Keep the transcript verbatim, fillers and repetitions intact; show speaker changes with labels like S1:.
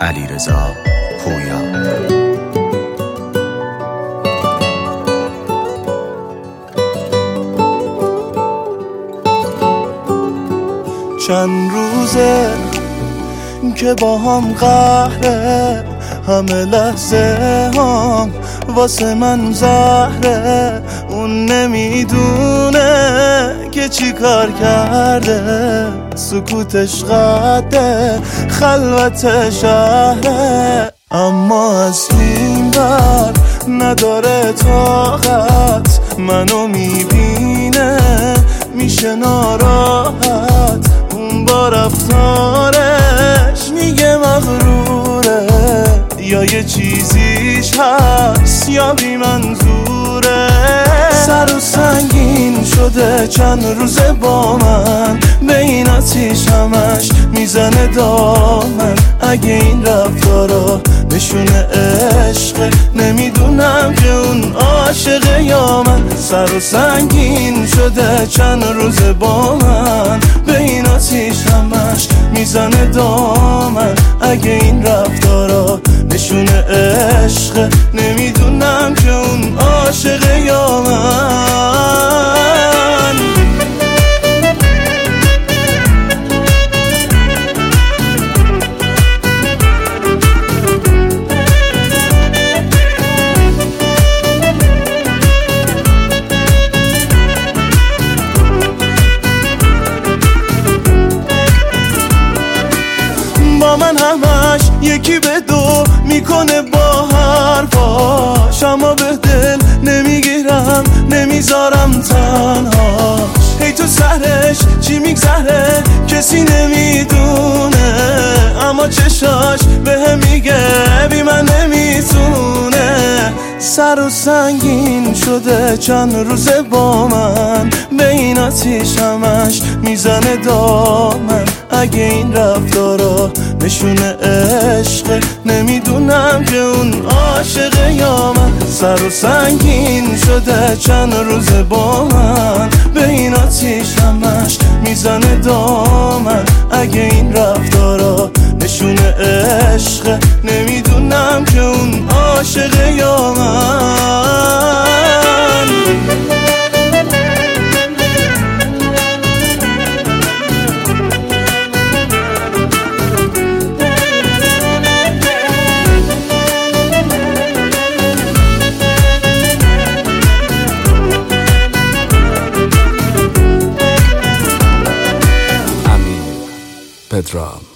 S1: علیرضا پویا.
S2: چند روزه که با هم قهره، همه لحظه هم واسه من زهره. اون نمیدونه که چی کار کرده، سکوتش قده خلوت شهره. اما از این بر نداره طاقت، منو میبینه میشه ناراحت. اون با رفتارش میگه مغروره، یا یه چیزیش هست یا بی منظوره. سر و سنگین شده چند روزه با من، به این آتیش همش میزنه دامن. اگه این رفتارا نشونه عشقه، نمیدونم که اون عاشقه یا من. سر و سنگین شده چند روزه با من، به این آتیش همش میزنه دامن. اگه این رفتارا نشونه عشقه، نمیدونم که اون عاشقه یا من. با من همش یکی به دو میکنه با حرفاش، اما به دل نمیگیرم نمیذارم تنهاش. هی تو سرش چی میگذره کسی نمیدونه، اما چشاش به هم میگه بی من نمیتونه. سر و سنگین شده چند روزه با من، به این آتیش همش میزنه دامن. اگه این رفتارا نشونه عشقه، نمیدونم که اون عاشقه یا من. سر و سنگین شده چند روزه با من، به این آتیش همش میزنه دامن. اگه این رفتارا نشونه عشقه، نمیدونم که اون عاشقه یا من.
S1: پدرام.